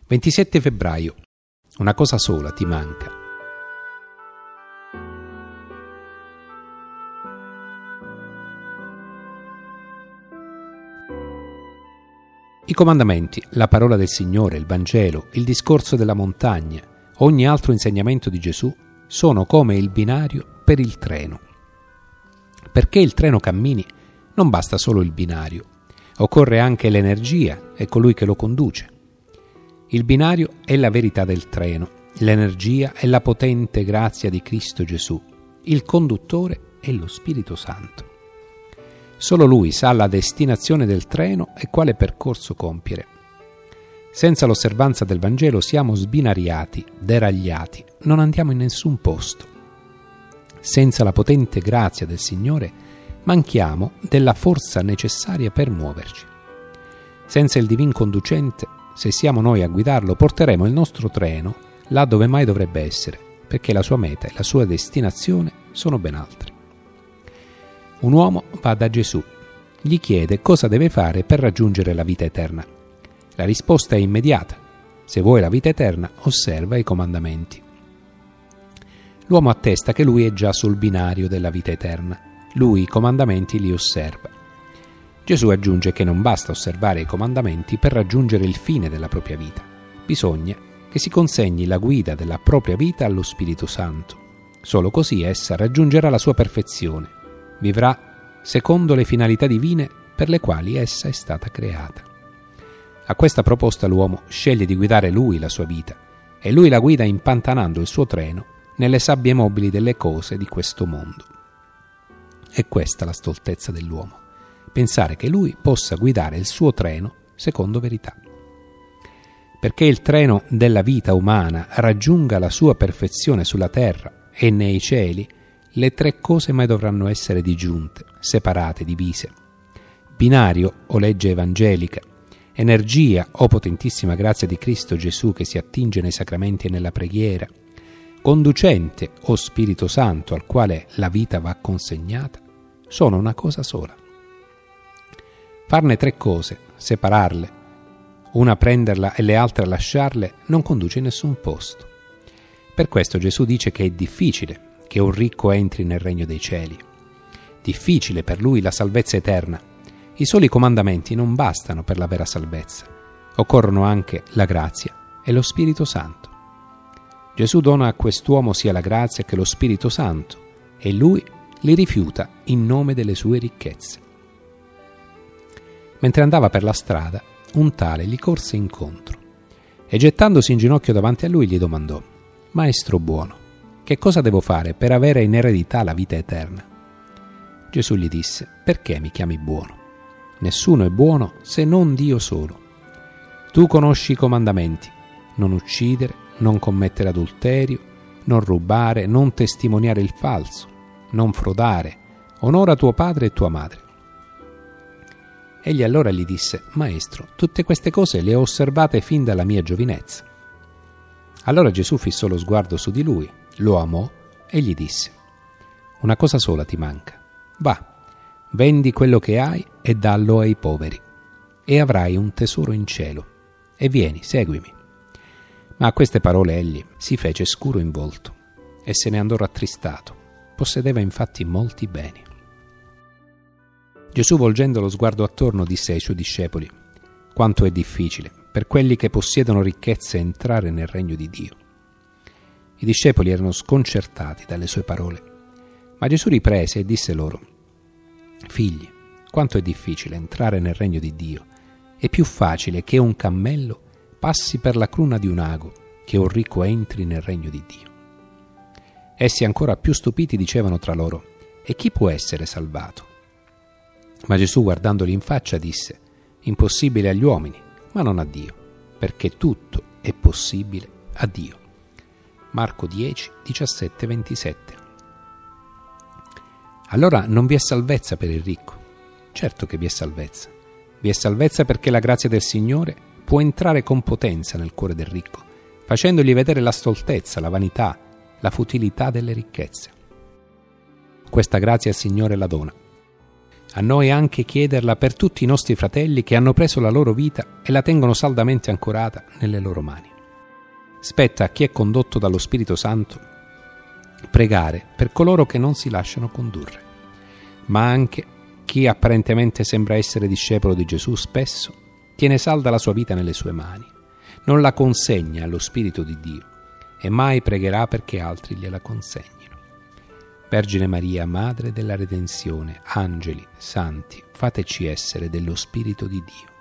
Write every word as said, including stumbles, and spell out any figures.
ventisette febbraio. Una cosa sola ti manca. I comandamenti, la parola del Signore, il Vangelo, il discorso della montagna, ogni altro insegnamento di Gesù sono come il binario per il treno. Perché il treno cammini non basta solo il binario, occorre anche l'energia e colui che lo conduce. Il binario è la verità del treno, l'energia è la potente grazia di Cristo Gesù, il conduttore è lo Spirito Santo. Solo Lui sa la destinazione del treno e quale percorso compiere. Senza l'osservanza del Vangelo siamo sbinariati, deragliati, non andiamo in nessun posto. Senza la potente grazia del Signore manchiamo della forza necessaria per muoverci. Senza il divin conducente, se siamo noi a guidarlo, porteremo il nostro treno là dove mai dovrebbe essere, perché la sua meta e la sua destinazione sono ben altre. Un uomo va da Gesù, gli chiede cosa deve fare per raggiungere la vita eterna. La risposta è immediata: se vuoi la vita eterna, osserva i comandamenti. L'uomo attesta che lui è già sul binario della vita eterna, lui i comandamenti li osserva. Gesù aggiunge che non basta osservare i comandamenti per raggiungere il fine della propria vita, bisogna che si consegni la guida della propria vita allo Spirito Santo. Solo così essa raggiungerà la sua perfezione. Vivrà secondo le finalità divine per le quali essa è stata creata. A questa proposta l'uomo sceglie di guidare lui la sua vita e lui la guida impantanando il suo treno nelle sabbie mobili delle cose di questo mondo. È questa la stoltezza dell'uomo, pensare che lui possa guidare il suo treno secondo verità. Perché il treno della vita umana raggiunga la sua perfezione sulla terra e nei cieli, le tre cose mai dovranno essere disgiunte, separate, divise. Binario o legge evangelica, energia o potentissima grazia di Cristo Gesù che si attinge nei sacramenti e nella preghiera, conducente o Spirito Santo al quale la vita va consegnata, sono una cosa sola. Farne tre cose, separarle, una prenderla e le altre lasciarle, non conduce in nessun posto. Per questo Gesù dice che è difficile che un ricco entri nel regno dei cieli. Difficile per lui la salvezza eterna. I soli comandamenti non bastano per la vera salvezza. Occorrono anche la grazia e lo Spirito Santo. Gesù dona a quest'uomo sia la grazia che lo Spirito Santo e lui li rifiuta in nome delle sue ricchezze. Mentre andava per la strada, un tale gli corse incontro e gettandosi in ginocchio davanti a lui gli domandò: «Maestro buono, che cosa devo fare per avere in eredità la vita eterna?» Gesù gli disse: «Perché mi chiami buono? Nessuno è buono se non Dio solo. Tu conosci i comandamenti: non uccidere, non commettere adulterio, non rubare, non testimoniare il falso, non frodare, onora tuo padre e tua madre». Egli allora gli disse: «Maestro, tutte queste cose le ho osservate fin dalla mia giovinezza». Allora Gesù fissò lo sguardo su di lui, lo amò e gli disse: «Una cosa sola ti manca. Va, vendi quello che hai e dallo ai poveri, e avrai un tesoro in cielo. E vieni, seguimi». Ma a queste parole egli si fece scuro in volto e se ne andò rattristato. Possedeva infatti molti beni. Gesù, volgendo lo sguardo attorno, disse ai suoi discepoli: «Quanto è difficile per quelli che possiedono ricchezze entrare nel regno di Dio». I discepoli erano sconcertati dalle sue parole, ma Gesù riprese e disse loro: «Figli, quanto è difficile entrare nel regno di Dio. È più facile che un cammello passi per la cruna di un ago che un ricco entri nel regno di Dio». Essi, ancora più stupiti, dicevano tra loro: «E chi può essere salvato?» Ma Gesù, guardandoli in faccia, disse: «Impossibile agli uomini, ma non a Dio, perché tutto è possibile a Dio». Marco dieci, diciassette ventisette. Allora non vi è salvezza per il ricco? Certo che vi è salvezza. Vi è salvezza perché la grazia del Signore può entrare con potenza nel cuore del ricco, facendogli vedere la stoltezza, la vanità, la futilità delle ricchezze. Questa grazia il Signore la dona. A noi anche chiederla per tutti i nostri fratelli che hanno preso la loro vita e la tengono saldamente ancorata nelle loro mani. Spetta a chi è condotto dallo Spirito Santo pregare per coloro che non si lasciano condurre, ma anche chi apparentemente sembra essere discepolo di Gesù spesso tiene salda la sua vita nelle sue mani, non la consegna allo Spirito di Dio e mai pregherà perché altri gliela consegnino. Vergine Maria, Madre della Redenzione, angeli, santi, fateci essere dello Spirito di Dio.